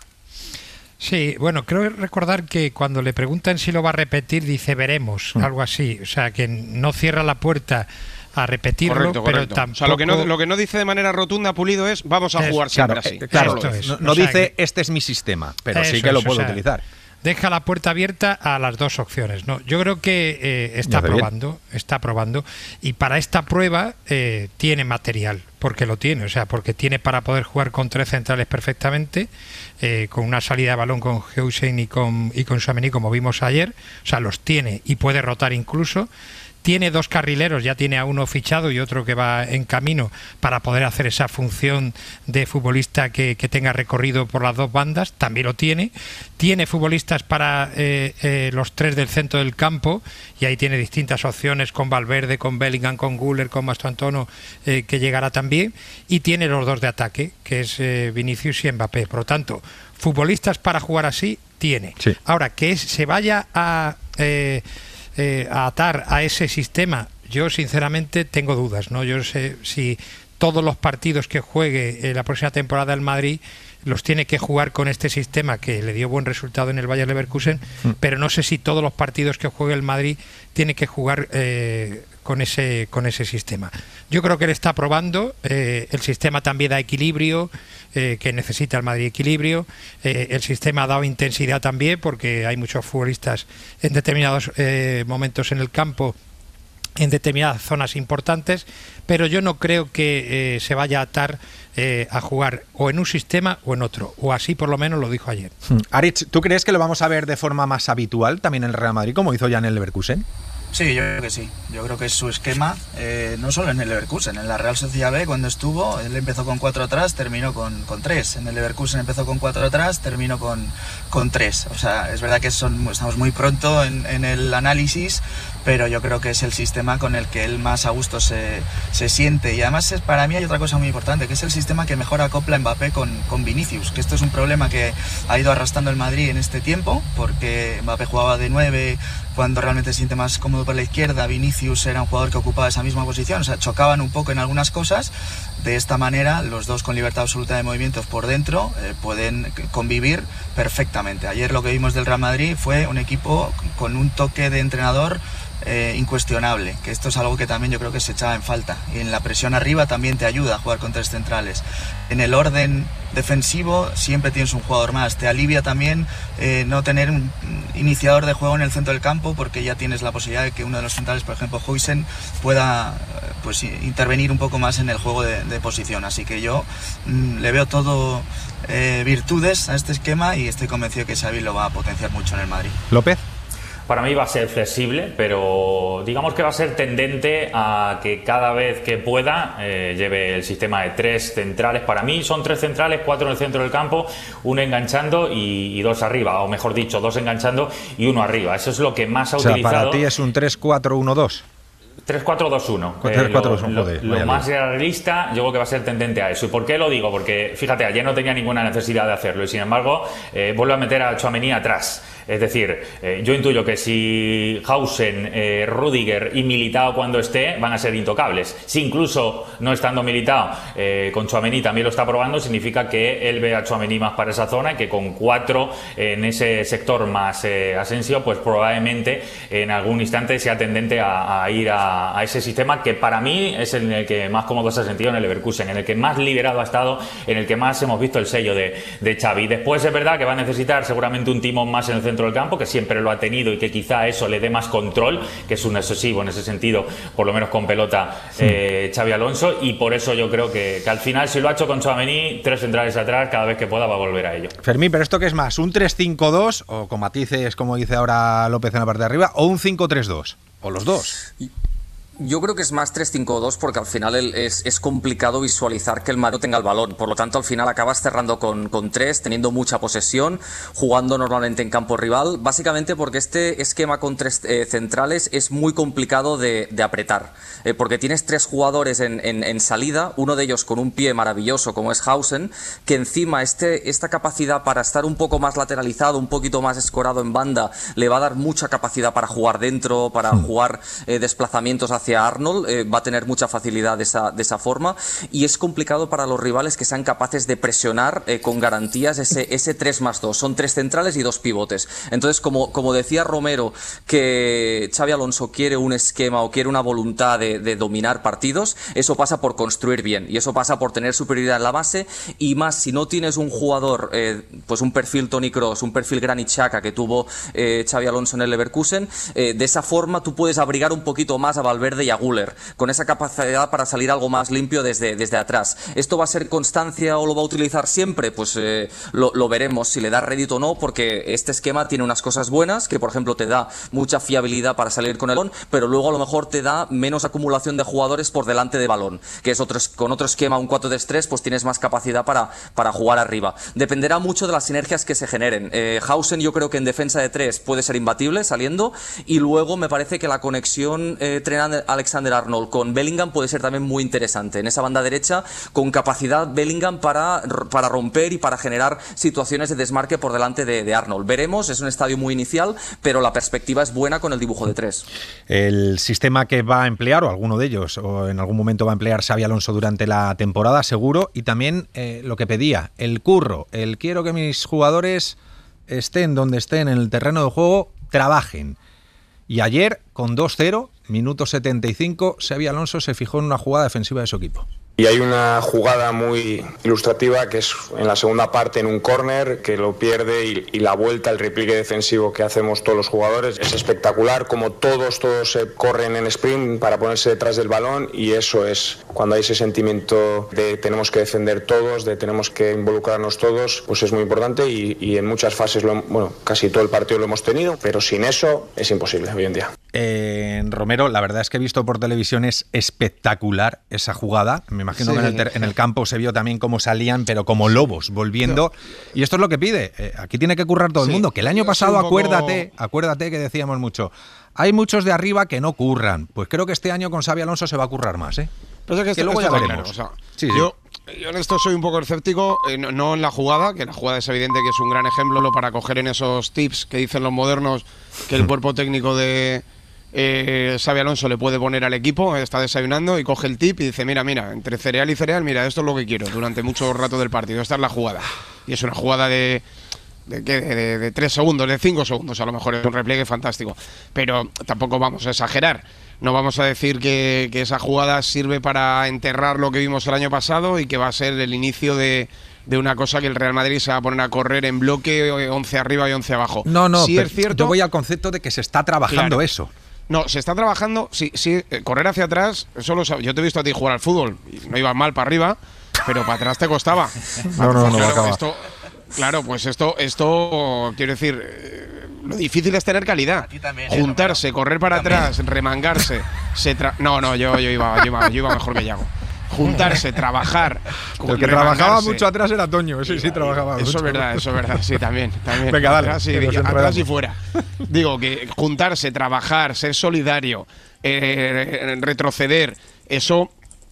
Sí, bueno, creo recordar que cuando le preguntan si lo va a repetir, dice veremos, mm. algo así, o sea, que no cierra la puerta a repetirlo, correcto, pero correcto. tampoco... O sea, lo que, no, lo que no dice de manera rotunda Pulido es vamos a es, jugar siempre claro, así. Claro, claro es. No, no dice que, este es mi sistema, pero sí que lo puedo o sea, utilizar. Deja la puerta abierta a las dos opciones, ¿no? Yo creo que eh, está probando, está probando, y para esta prueba eh, tiene material, porque lo tiene, o sea, porque tiene para poder jugar con tres centrales perfectamente, eh, con una salida de balón con Heusen y con y con Tchouaméni, como vimos ayer, o sea, los tiene y puede rotar incluso. Tiene dos carrileros, ya tiene a uno fichado y otro que va en camino para poder hacer esa función de futbolista que, que tenga recorrido por las dos bandas, también lo tiene. Tiene futbolistas para eh, eh, los tres del centro del campo y ahí tiene distintas opciones con Valverde, con Bellingham, con Güler, con Mastantuono, eh, que llegará también. Y tiene los dos de ataque, que es eh, Vinicius y Mbappé. Por lo tanto, futbolistas para jugar así tiene. Sí. Ahora, que es, se vaya a... Eh, Eh, a atar a ese sistema, yo sinceramente tengo dudas, ¿no? Yo sé si todos los partidos que juegue en la próxima temporada el Madrid los tiene que jugar con este sistema que le dio buen resultado en el Bayer Leverkusen, mm. pero no sé si todos los partidos que juegue el Madrid tiene que jugar eh, con ese con ese sistema. Yo creo que él está probando, eh, el sistema también da equilibrio, eh, que necesita el Madrid equilibrio, eh, el sistema ha dado intensidad también porque hay muchos futbolistas en determinados eh, momentos en el campo, en determinadas zonas importantes, pero yo no creo que eh, se vaya a atar eh, a jugar o en un sistema o en otro, o así por lo menos lo dijo ayer. Hmm. Aritz, ¿tú crees que lo vamos a ver de forma más habitual también en el Real Madrid, como hizo ya en el Leverkusen? Sí, yo creo que sí. Yo creo que es su esquema, eh, no solo en el Leverkusen, en la Real Sociedad B cuando estuvo, él empezó con cuatro atrás, terminó con, con tres. En el Leverkusen empezó con cuatro atrás, terminó con, con tres. O sea, es verdad que son, estamos muy pronto en, en el análisis, pero yo creo que es el sistema con el que él más a gusto se, se siente. Y además es, para mí hay otra cosa muy importante, que es el sistema que mejor acopla Mbappé con, con Vinicius, que esto es un problema que ha ido arrastrando el Madrid en este tiempo, porque Mbappé jugaba de nueve cuando realmente se siente más cómodo por la izquierda. Vinicius era un jugador que ocupaba esa misma posición, o sea, chocaban un poco en algunas cosas. De esta manera, los dos con libertad absoluta de movimientos por dentro eh, pueden convivir perfectamente. Ayer lo que vimos del Real Madrid fue un equipo con un toque de entrenador eh, incuestionable, que esto es algo que también yo creo que se echaba en falta. Y en la presión arriba también te ayuda a jugar con tres centrales. En el orden defensivo siempre tienes un jugador más. Te alivia también eh, no tener un iniciador de juego en el centro del campo, porque ya tienes la posibilidad de que uno de los centrales, por ejemplo Huijsen, pueda pues intervenir un poco más en el juego de, de posición. Así que yo mmm, le veo todo eh, virtudes a este esquema y estoy convencido que Xavi lo va a potenciar mucho en el Madrid. López. Para mí va a ser flexible, pero digamos que va a ser tendente a que cada vez que pueda eh, lleve el sistema de tres centrales. Para mí son tres centrales, cuatro en el centro del campo, uno enganchando y, y dos arriba, o mejor dicho, dos enganchando y uno arriba. Eso es lo que más ha o sea, utilizado. Para ti es un tres cuatro uno dos. tres cuatro dos uno. tres cuatro dos uno, eh, joder, lo lo más realista, yo creo que va a ser tendente a eso. ¿Y por qué lo digo? Porque, fíjate, ayer no tenía ninguna necesidad de hacerlo y, sin embargo, eh, vuelve a meter a Tchouaméni atrás. Es decir, eh, yo intuyo que si Hausen, eh, Rüdiger y Militao cuando esté van a ser intocables. Si incluso no estando Militao, eh, con Tchouaméni también lo está probando, significa que él ve a Tchouaméni más para esa zona y que con cuatro eh, en ese sector más eh, Asensio, pues probablemente en algún instante sea tendente a, a ir a, a ese sistema que para mí es en el que más cómodo se ha sentido en el Leverkusen, en el que más liberado ha estado, en el que más hemos visto el sello de, de Xavi. Después es verdad que va a necesitar seguramente un timón más en el centro del campo, que siempre lo ha tenido y que quizá eso le dé más control, que es un excesivo en ese sentido, por lo menos con pelota, eh, Xavi Alonso, y por eso yo creo que, que al final, si lo ha hecho con Tchouaméni, tres centrales atrás, cada vez que pueda va a volver a ello. Fermín, ¿pero esto qué es más? ¿Un tres cinco dos, o con matices como dice ahora López en la parte de arriba, o un cinco tres dos? ¿O los dos? Yo creo que es más tres cinco dos porque al final el, es, es complicado visualizar que el Madrid tenga el balón. Por lo tanto, al final acabas cerrando con, con tres, teniendo mucha posesión, jugando normalmente en campo rival. Básicamente porque este esquema con tres eh, centrales es muy complicado de, de apretar. Eh, porque tienes tres jugadores en, en, en salida, uno de ellos con un pie maravilloso como es Hausen, que encima este, esta capacidad para estar un poco más lateralizado, un poquito más escorado en banda, le va a dar mucha capacidad para jugar dentro, para mm. jugar eh, desplazamientos hacia Arnold, eh, va a tener mucha facilidad de esa, de esa forma, y es complicado para los rivales que sean capaces de presionar eh, con garantías ese, ese tres más dos. Son tres centrales y dos pivotes. Entonces, como, como decía Romero, que Xavi Alonso quiere un esquema o quiere una voluntad de, de dominar partidos, eso pasa por construir bien y eso pasa por tener superioridad en la base, y más si no tienes un jugador, eh, pues un perfil Toni Kroos, un perfil Granit Xhaka que tuvo eh, Xavi Alonso en el Leverkusen, eh, de esa forma tú puedes abrigar un poquito más a Valverde y a Güler, con esa capacidad para salir algo más limpio desde, desde atrás. ¿Esto va a ser constancia o lo va a utilizar siempre? Pues eh, lo, lo veremos si le da rédito o no, porque este esquema tiene unas cosas buenas, que por ejemplo te da mucha fiabilidad para salir con el balón, pero luego a lo mejor te da menos acumulación de jugadores por delante de balón, que es otro, con otro esquema, un cuatro tres tres, pues tienes más capacidad para, para jugar arriba. Dependerá mucho de las sinergias que se generen. Eh, Hausen yo creo que en defensa de tres puede ser imbatible saliendo, y luego me parece que la conexión eh, Alexander Arnold con Bellingham puede ser también muy interesante en esa banda derecha, con capacidad Bellingham para, para romper y para generar situaciones de desmarque por delante de, de Arnold. Veremos, es un estadio muy inicial, pero la perspectiva es buena con el dibujo de tres. El sistema que va a emplear, o alguno de ellos, o en algún momento va a emplear Xavi Alonso durante la temporada, seguro, y también eh, lo que pedía, el curro, el quiero que mis jugadores estén donde estén en el terreno de juego, trabajen. Y ayer, con dos cero, minuto setenta y cinco, Xavi Alonso se fijó en una jugada defensiva de su equipo. Y hay una jugada muy ilustrativa que es en la segunda parte en un córner que lo pierde y, y la vuelta, el repliegue defensivo que hacemos todos los jugadores es espectacular, como todos, todos se corren en sprint para ponerse detrás del balón, y eso es cuando hay ese sentimiento de tenemos que defender todos, de tenemos que involucrarnos todos, pues es muy importante y, y en muchas fases, lo, bueno, casi todo el partido lo hemos tenido, pero sin eso es imposible hoy en día. Eh, Romero, la verdad es que he visto por televisión, es espectacular esa jugada. Me imagino sí. que en el, ter- en el campo se vio también cómo salían, pero como lobos, volviendo. Y esto es lo que pide. Eh, aquí tiene que currar todo sí. el mundo. Que el año pasado, sí, poco... acuérdate, acuérdate que decíamos mucho, hay muchos de arriba que no curran. Pues creo que este año con Xabi Alonso se va a currar más, ¿eh? Pero es que, que esto, luego esto ya está veremos. claro, o sea, sí, sí. Yo, yo en esto soy un poco escéptico, eh, no, no en la jugada, que la jugada es evidente que es un gran ejemplo para coger en esos tips que dicen los modernos que el cuerpo técnico de eh, Xabi Alonso le puede poner al equipo, está desayunando y coge el tip y dice, mira, mira, entre cereal y cereal, mira, esto es lo que quiero durante mucho rato del partido, esta es la jugada. Y es una jugada de... De, de, de, de tres segundos, de cinco segundos, a lo mejor es un repliegue fantástico, pero tampoco vamos a exagerar. No vamos a decir que, que esa jugada sirve para enterrar lo que vimos el año pasado y que va a ser el inicio de, de una cosa que el Real Madrid se va a poner a correr en bloque once arriba y once abajo. No, no, sí pero es cierto, yo voy al concepto de que se está trabajando claro. eso. No, se está trabajando, sí, sí, eh, correr hacia atrás, eso lo sab- yo te he visto a ti jugar al fútbol, y no ibas mal para arriba, pero para atrás te costaba. No, no, no, claro, acaba. esto, claro, pues esto, esto, quiero decir, eh, lo difícil es tener calidad. También, Juntarse, ¿eh, correr para también. atrás, remangarse, se tra- no, no, yo, yo, iba, yo, iba, yo iba mejor que Yago. Juntarse, trabajar. El que trabajaba mucho atrás era Toño, sí, sí, trabajaba Eso mucho. es verdad, eso es verdad, sí, también. también. Venga, dale, Atrás y, que nos atrás enredamos. y fuera. Digo que juntarse, trabajar, ser solidario, eh, retroceder, eso,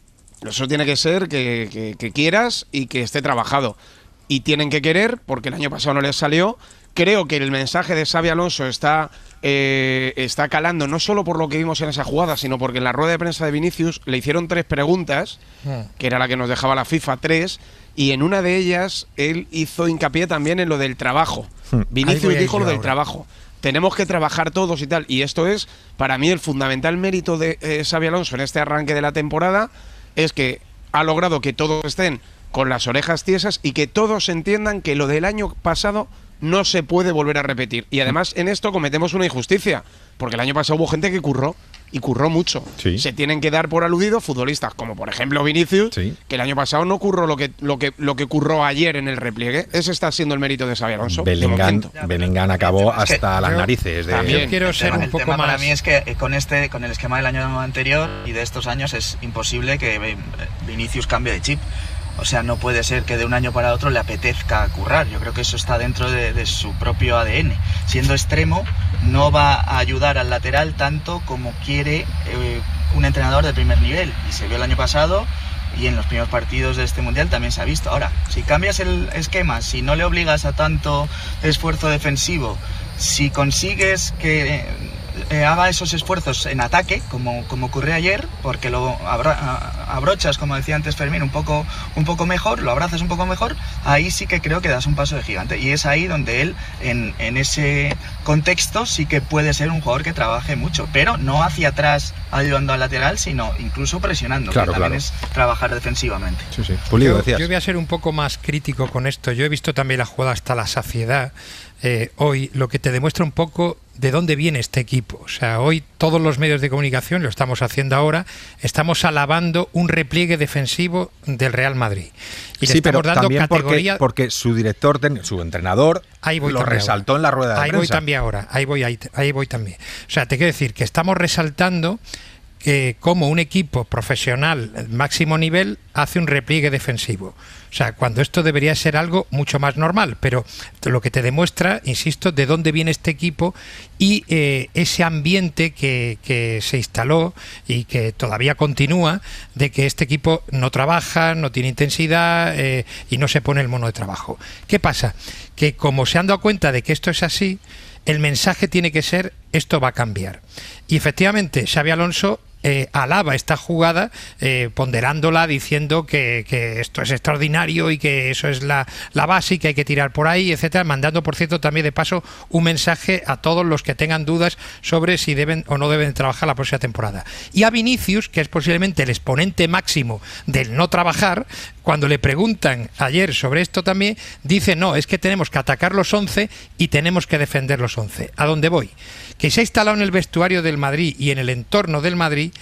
eso tiene que ser que, que, que quieras y que esté trabajado. Y tienen que querer, porque el año pasado no les salió. Creo que el mensaje de Xabi Alonso está, eh, está calando, no solo por lo que vimos en esa jugada, sino porque en la rueda de prensa de Vinicius le hicieron tres preguntas, que era la que nos dejaba la FIFA, tres, y en una de ellas él hizo hincapié también en lo del trabajo. Ahí Vinicius voy a dijo ir lo yo del ahora. trabajo. Tenemos que trabajar todos y tal. Y esto es, para mí, el fundamental mérito de eh, Xabi Alonso en este arranque de la temporada, es que ha logrado que todos estén con las orejas tiesas y que todos entiendan que lo del año pasado no se puede volver a repetir. Y además en esto cometemos una injusticia, porque el año pasado hubo gente que curró, y curró mucho. Sí. Se tienen que dar por aludidos futbolistas, como por ejemplo Vinicius, Sí. que el año pasado no curró lo que, lo, que, lo que curró ayer en el repliegue. Ese está siendo el mérito de Xabi Alonso. de Bellingham, momento. Bellingham acabó Es que hasta las yo narices. De, también Yo quiero El ser tema, un el poco tema para más... mí es que eh, con este con el esquema del año anterior y de estos años es imposible que eh, Vinicius cambie de chip. O sea, no puede ser que de un año para otro le apetezca currar. Yo creo que eso está dentro de, de su propio A D N. Siendo extremo, no va a ayudar al lateral tanto como quiere eh, un entrenador de primer nivel. Y se vio el año pasado y en los primeros partidos de este Mundial también se ha visto. Ahora, si cambias el esquema, si no le obligas a tanto esfuerzo defensivo, si consigues que... Eh, haga esos esfuerzos en ataque, como, como ocurrió ayer, porque lo abra, abrochas, como decía antes Fermín, un poco, un poco mejor, lo abrazas un poco mejor, ahí sí que creo que das un paso de gigante. Y es ahí donde él, en, en ese contexto, sí que puede ser un jugador que trabaje mucho, pero no hacia atrás ayudando al lateral, sino incluso presionando, Claro, que también claro. es trabajar defensivamente. Sí, sí. Pulido, yo, decías. yo voy a ser un poco más crítico con esto. Yo he visto también la jugada hasta la saciedad eh, hoy, lo que te demuestra un poco de dónde viene este equipo. O sea, hoy todos los medios de comunicación, lo estamos haciendo ahora, estamos alabando un repliegue defensivo del Real Madrid. Y le Sí, estamos pero dando también porque, categoría... porque su director, técnico, su entrenador, Ahí voy lo también resaltó ahora. en la rueda de Ahí prensa. voy también ahora, ahí voy, ahí, ahí voy también. O sea, te quiero decir que estamos resaltando que como un equipo profesional máximo nivel hace un repliegue defensivo. O sea, cuando esto debería ser algo mucho más normal, pero lo que te demuestra, insisto, de dónde viene este equipo y eh, ese ambiente que, que se instaló y que todavía continúa, de que este equipo no trabaja, no tiene intensidad eh, y no se pone el mono de trabajo. ¿Qué pasa? Que como se han dado cuenta de que esto es así, el mensaje tiene que ser: esto va a cambiar. Y efectivamente, Xabi Alonso eh, alaba esta jugada, eh, ponderándola, diciendo que, que esto es extraordinario y que eso es la, la base y que hay que tirar por ahí, etcétera, mandando, por cierto, también de paso un mensaje a todos los que tengan dudas sobre si deben o no deben trabajar la próxima temporada. Y a Vinicius, que es posiblemente el exponente máximo del no trabajar, cuando le preguntan ayer sobre esto también, dice: no, es que tenemos que atacar los once y tenemos que defender los once. ¿A dónde voy? Que se ha instalado en el vestuario del Madrid y en el entorno del Madrid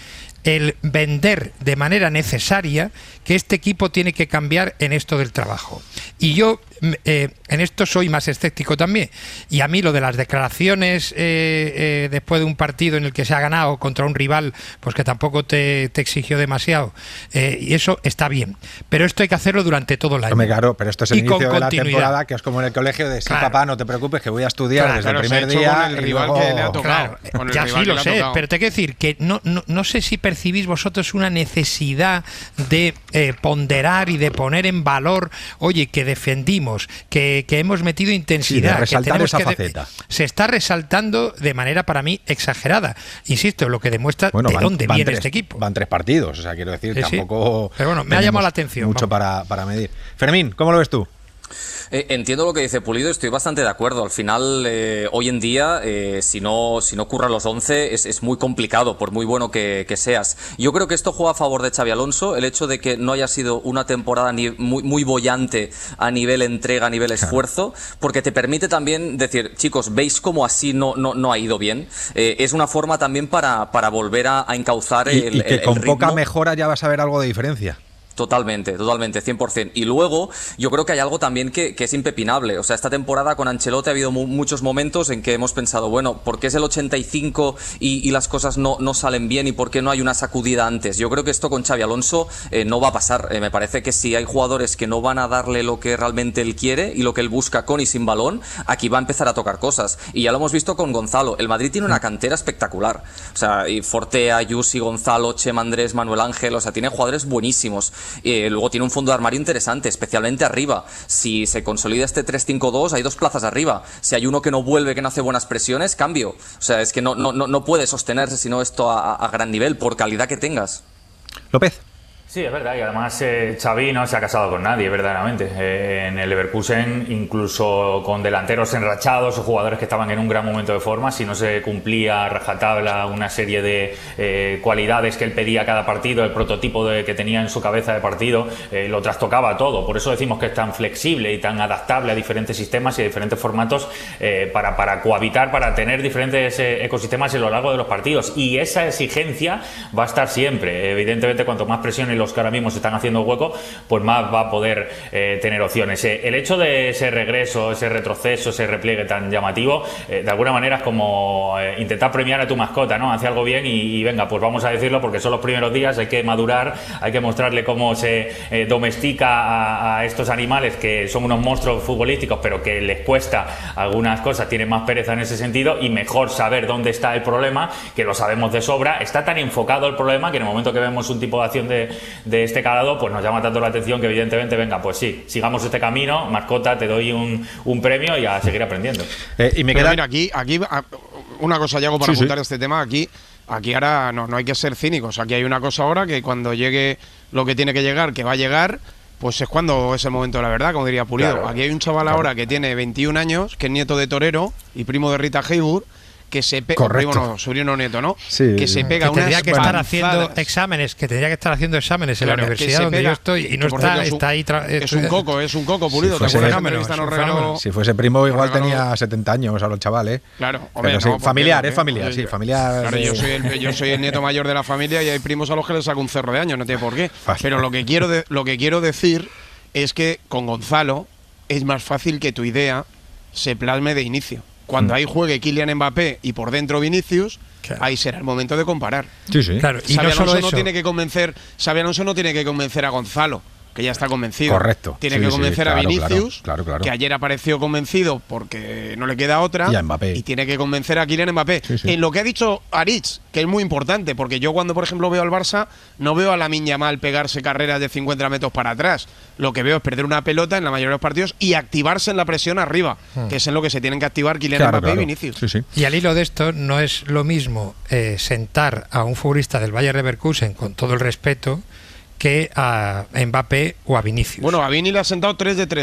el vender de manera necesaria que este equipo tiene que cambiar en esto del trabajo. Y yo eh, en esto soy más escéptico también. Y a mí lo de las declaraciones eh, eh, después de un partido en el que se ha ganado contra un rival pues que tampoco te, te exigió demasiado, eh, y eso está bien. Pero esto hay que hacerlo durante todo el año. Hombre, claro, pero esto es el y inicio de la continuidad. temporada, que es como en el colegio de sí, claro. papá, no te preocupes, que voy a estudiar Claro, desde claro, el primer se ha hecho día. con el y rival luego... que le ha tocado. Claro, Con el ya rival sí lo que le ha sé, tocado. pero te quiero decir que no, no, no sé si percibís vosotros una necesidad de eh, ponderar y de poner en valor, oye, que defendimos, que, que hemos metido intensidad, Sí, de resaltar que tenemos esa que de- faceta. se está resaltando de manera para mí exagerada. Insisto, lo que demuestra Bueno, de van- dónde van viene tres- este equipo. Van tres partidos, o sea, quiero decir, Sí, sí. tampoco. Pero bueno, me ha tenemos llamado la atención, Mucho para, para medir. Fermín, ¿cómo lo ves tú? Eh, entiendo lo que dice Pulido, estoy bastante de acuerdo. Al final, eh, hoy en día, eh, si no si no curran los once, es, es muy complicado, por muy bueno que, que seas. Yo creo que esto juega a favor de Xabi Alonso, el hecho de que no haya sido una temporada ni, muy, muy boyante a nivel entrega, a nivel esfuerzo, porque te permite también decir, chicos, ¿veis cómo así no, no, no ha ido bien? Eh, es una forma también para, para volver a, a encauzar Y, el, y que el- con el poca ritmo. mejora ya vas a ver algo de diferencia. Totalmente, totalmente, cien por ciento. Y luego, yo creo que hay algo también que, que es impepinable. O sea, esta temporada con Ancelotti ha habido mu muchos momentos en que hemos pensado, bueno, ¿por qué es el ochenta y cinco y, y las cosas no, no salen bien? ¿Y por qué no hay una sacudida antes? Yo creo que esto con Xabi Alonso eh, no va a pasar. Eh, me parece que si hay jugadores que no van a darle lo que realmente él quiere y lo que él busca con y sin balón, aquí va a empezar a tocar cosas. Y ya lo hemos visto con Gonzalo. El Madrid tiene una cantera espectacular. O sea, y Fortea, Yusi, Gonzalo, Chema Andrés, Manuel Ángel, o sea, tiene jugadores buenísimos. Eh, luego tiene un fondo de armario interesante, especialmente arriba. Si se consolida este tres cinco dos, hay dos plazas arriba. Si hay uno que no vuelve, que no hace buenas presiones, cambio. O sea, es que no, no, no, no puede sostenerse sino esto a, a gran nivel, por calidad que tengas. López. Sí, es verdad, y además eh, Xavi no se ha casado con nadie, verdaderamente. Eh, en el Leverkusen, incluso con delanteros enrachados o jugadores que estaban en un gran momento de forma, si no se cumplía a rajatabla una serie de eh, cualidades que él pedía cada partido, el prototipo de, que tenía en su cabeza de partido, eh, lo trastocaba todo. Por eso decimos que es tan flexible y tan adaptable a diferentes sistemas y a diferentes formatos eh, para, para cohabitar, para tener diferentes eh, ecosistemas a lo largo de los partidos. Y esa exigencia va a estar siempre. Evidentemente, cuanto más presión en los que ahora mismo se están haciendo hueco, pues más va a poder eh, tener opciones. Eh, el hecho de ese regreso, ese retroceso, ese repliegue tan llamativo, eh, de alguna manera es como eh, intentar premiar a tu mascota, ¿no? Hace algo bien y, y venga, pues vamos a decirlo porque son los primeros días, hay que madurar, hay que mostrarle cómo se eh, domestica a, a estos animales que son unos monstruos futbolísticos, pero que les cuesta algunas cosas, tienen más pereza en ese sentido y mejor saber dónde está el problema, que lo sabemos de sobra. Está tan enfocado el problema que en el momento que vemos un tipo de acción de de este calado, pues nos llama tanto la atención que evidentemente, venga, pues sí, sigamos este camino, mascota, te doy un, un premio y a seguir aprendiendo. Eh, y me Pero queda... mira, aquí, aquí una cosa, Yago, para Sí, apuntar sí. este tema, aquí, aquí ahora no, no hay que ser cínicos, aquí hay una cosa ahora que cuando llegue lo que tiene que llegar, que va a llegar, pues es cuando es el momento de la verdad, como diría Pulido. Claro, aquí hay un chaval claro. ahora que tiene veintiún años, que es nieto de torero y primo de Rita Hayworth, que se pega, Correcto. primo no, sobrino nieto, ¿no? Sí, que sí. se pega que tendría unas que estar panzadas. haciendo exámenes, que tendría que estar haciendo exámenes en Claro, la que universidad se donde pega, yo estoy y no que por está, cierto es un- está ahí. tra- Es un coco, es un coco, Pulido. Si ¿Te fuese- acuerdas que en fenómeno, entrevista es nos un regaló? fenómeno. Si fuese primo, igual Nos regaló- tenía setenta años a los chavales. Claro, hombre, Pero sí, no, ¿por qué? familiar, ¿Por es qué? familiar, Pues, sí, familiar. Claro, de- yo soy, el, yo soy el nieto mayor de la familia y hay primos a los que les saco un cerro de años, no tiene por qué. Vale. Pero lo que quiero de- lo que quiero decir es que con Gonzalo es más fácil que tu idea se plasme de inicio. Cuando Mm. ahí juegue Kylian Mbappé y por dentro Vinicius, Claro. ahí será el momento de comparar. Sí, sí. Claro, y Xabi no solo Alonso no eso. tiene que convencer, Xabi Alonso no tiene que convencer a Gonzalo, que ya está convencido. Correcto. Tiene Sí, que sí, convencer claro, a Vinicius, claro, claro, claro. que ayer apareció convencido porque no le queda otra. Y a Mbappé. Y tiene que convencer a Kylian Mbappé. Sí, sí. En lo que ha dicho Aritz, que es muy importante, porque yo cuando, por ejemplo, veo al Barça, no veo a Lamine Yamal pegarse carreras de cincuenta metros para atrás. Lo que veo es perder una pelota en la mayoría de los partidos y activarse en la presión arriba, Hmm. que es en lo que se tienen que activar Kylian Claro, Mbappé claro. y Vinicius. Sí, sí. Y al hilo de esto, no es lo mismo eh, sentar a un futbolista del Bayer Leverkusen, con todo el respeto, que a Mbappé o a Vinicius. Bueno, a Vini le ha sentado tres de tres, ¿eh?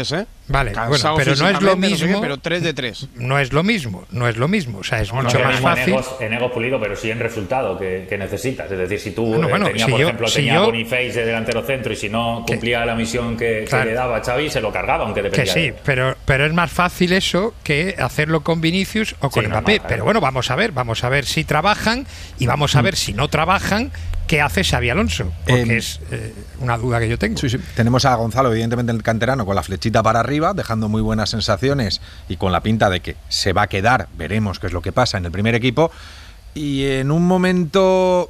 Vale, Cansado bueno, pero no es lo mismo. No sé qué, pero tres de tres. No es lo mismo, no es lo mismo. O sea, es no, mucho no, más fácil. En egos, en egos pulido, pero sí en resultado que, que necesitas. Es decir, si tú bueno, bueno, tenía, si por yo, ejemplo, si tenía yo, Boniface de delantero centro y si no cumplía que, la misión que, claro, que le daba a Xavi, se lo cargaba, aunque dependía. Que sí, pero, pero es más fácil eso que hacerlo con Vinicius o con sí, Mbappé. Normal, pero bueno, vamos a ver, vamos a ver si trabajan y vamos a ver si no trabajan. ¿Qué hace Xavi Alonso? Porque eh, es eh, una duda que yo tengo. Sí, sí. Tenemos a Gonzalo, evidentemente, el canterano, con la flechita para arriba, dejando muy buenas sensaciones y con la pinta de que se va a quedar, veremos qué es lo que pasa en el primer equipo. Y en un momento,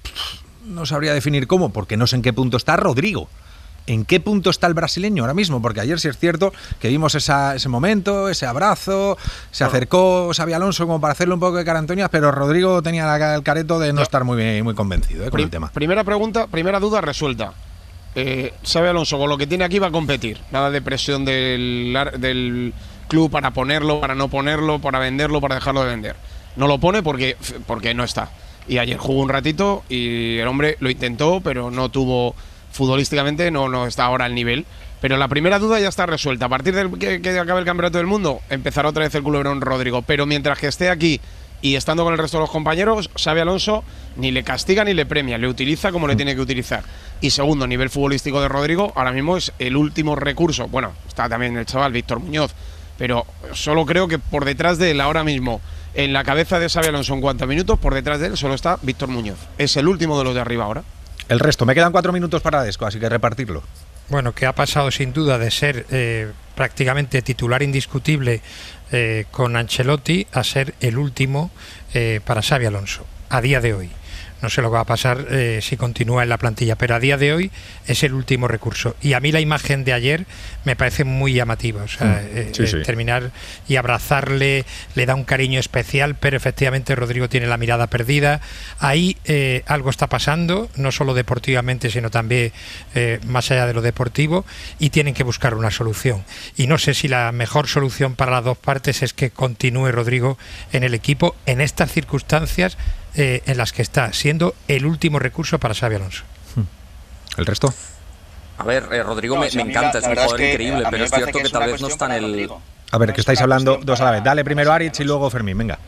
no sabría definir cómo, porque no sé en qué punto está Rodrigo. ¿En qué punto está el brasileño ahora mismo? Porque ayer sí es cierto que vimos esa, ese momento, ese abrazo, se acercó Xabi Alonso como para hacerle un poco de cara a Antonias, pero Rodrigo tenía la, el careto de no estar muy, muy convencido eh, con Prim, el tema. Primera pregunta, primera duda resuelta. Eh, Xabi Alonso con lo que tiene aquí va a competir. Nada de presión del, del club para ponerlo, para no ponerlo, para venderlo, para dejarlo de vender. No lo pone porque, porque no está. Y ayer jugó un ratito y el hombre lo intentó, pero no tuvo... Futbolísticamente no, no está ahora al nivel, pero la primera duda ya está resuelta. A partir de que, que acabe el Campeonato del Mundo, empezará otra vez el culebrón Rodrigo. Pero mientras que esté aquí y estando con el resto de los compañeros, Xabi Alonso ni le castiga ni le premia, le utiliza como le tiene que utilizar. Y segundo, a nivel futbolístico de Rodrigo, ahora mismo es el último recurso. Bueno, está también el chaval Víctor Muñoz, pero solo creo que por detrás de él ahora mismo, en la cabeza de Xabi Alonso en cuanto a minutos, por detrás de él solo está Víctor Muñoz. Es el último de los de arriba ahora. El resto, me quedan cuatro minutos para Desco, así que repartirlo. Bueno, que ha pasado sin duda de ser eh, prácticamente titular indiscutible eh, con Ancelotti a ser el último eh, para Xabi Alonso, a día de hoy. No sé lo que va a pasar eh, si continúa en la plantilla, pero a día de hoy es el último recurso. Y a mí la imagen de ayer me parece muy llamativa. O sea, mm, eh, sí, sí. terminar y abrazarle le da un cariño especial, pero efectivamente Rodrigo tiene la mirada perdida. Ahí eh, algo está pasando, no solo deportivamente, sino también eh, más allá de lo deportivo, y tienen que buscar una solución. Y no sé si la mejor solución para las dos partes es que continúe Rodrigo en el equipo en estas circunstancias Eh, en las que está siendo el último recurso para Xabi Alonso. ¿El resto? A ver, eh, Rodrigo no, me, me encanta, es un jugador es que, increíble, pero es cierto que, que tal vez no está en el... Rodrigo. A ver, que estáis hablando dos a la vez. Dale primero Aritz y luego Fermín, venga.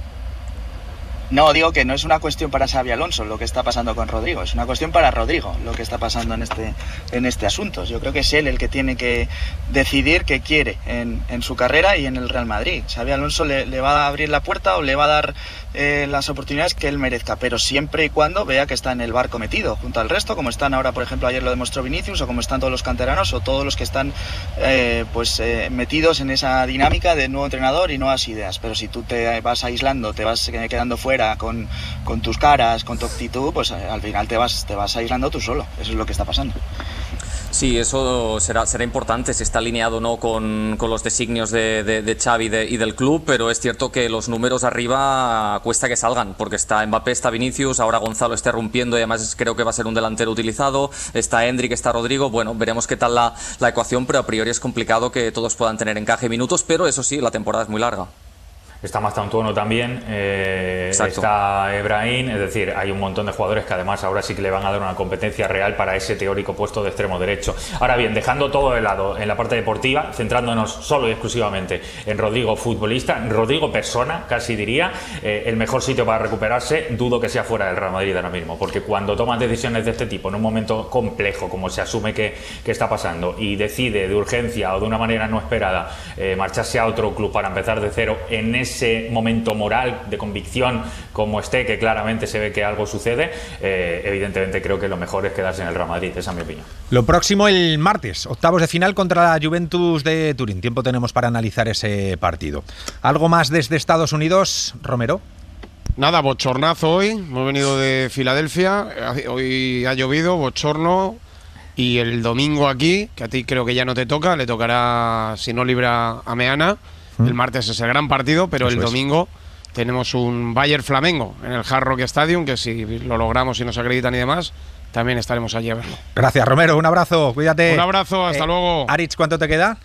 No, digo que no es una cuestión para Xabi Alonso lo que está pasando con Rodrigo, es una cuestión para Rodrigo lo que está pasando en este, en este asunto. Yo creo que es él el que tiene que decidir qué quiere en, en su carrera y en el Real Madrid. Xabi Alonso le, le va a abrir la puerta o le va a dar eh, las oportunidades que él merezca, pero siempre y cuando vea que está en el barco metido junto al resto, como están ahora, por ejemplo, ayer lo demostró Vinicius, o como están todos los canteranos o todos los que están eh, pues eh, metidos en esa dinámica de nuevo entrenador y nuevas ideas. Pero si tú te vas aislando, te vas quedando fuera Con, con tus caras, con tu actitud, pues al final te vas, te vas aislando tú solo. Eso es lo que está pasando. Sí, eso será, será importante si está alineado no con, con los designios de, de, de Xavi de, y del club, pero es cierto que los números arriba cuesta que salgan, porque está Mbappé, está Vinicius, ahora Gonzalo está rompiendo y además creo que va a ser un delantero utilizado, está Endrick, está Rodrigo. Bueno, veremos qué tal la, la ecuación, pero a priori es complicado que todos puedan tener encaje y minutos, pero eso sí, la temporada es muy larga. Está Mastantuono también, eh, está Ebrahim, es decir, hay un montón de jugadores que además ahora sí que le van a dar una competencia real para ese teórico puesto de extremo derecho. Ahora bien, dejando todo de lado en la parte deportiva, centrándonos solo y exclusivamente en Rodrigo futbolista, Rodrigo persona, casi diría, eh, el mejor sitio para recuperarse, dudo que sea fuera del Real Madrid ahora mismo, porque cuando tomas decisiones de este tipo en un momento complejo, como se asume que, que está pasando, y decide de urgencia o de una manera no esperada eh, marcharse a otro club para empezar de cero en ese ese momento moral de convicción como esté, que claramente se ve que algo sucede, eh, evidentemente creo que lo mejor es quedarse en el Real Madrid, esa es mi opinión. Lo próximo el martes, octavos de final contra la Juventus de Turín. Tiempo tenemos para analizar ese partido. ¿Algo más desde Estados Unidos, Romero? Nada, bochornazo hoy, hemos venido de Filadelfia, hoy ha llovido, bochorno, y el domingo aquí, que a ti creo que ya no te toca, le tocará, si no libra a Meana. El martes es el gran partido, pero Eso el domingo es. tenemos un Bayern Flamengo en el Hard Rock Stadium, que si lo logramos y nos acreditan y demás, también estaremos allí a verlo. Gracias, Romero, un abrazo, cuídate. Un abrazo, hasta eh, luego. Aritz, ¿cuánto te queda?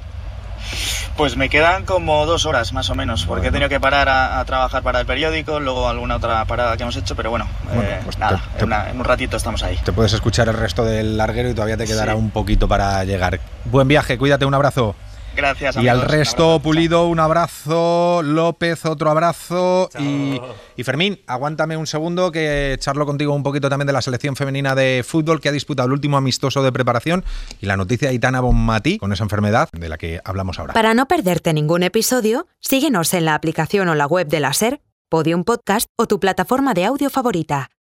Pues me quedan como dos horas más o menos, porque bueno. he tenido que parar a, a trabajar para el periódico, luego alguna otra parada que hemos hecho, pero bueno, bueno eh, pues nada, te, te, en, una, en un ratito estamos ahí. Te puedes escuchar el resto del larguero y todavía te quedará sí. un poquito para llegar. Buen viaje, cuídate, un abrazo. Gracias, Y amigos, al un resto, abrazo. Pulido, un abrazo, López, otro abrazo y, y Fermín, aguántame un segundo que charlo contigo un poquito también de la selección femenina de fútbol que ha disputado el último amistoso de preparación y la noticia de Aitana Bonmatí con esa enfermedad de la que hablamos ahora. Para no perderte ningún episodio, síguenos en la aplicación o la web de la SER, Podium Podcast o tu plataforma de audio favorita.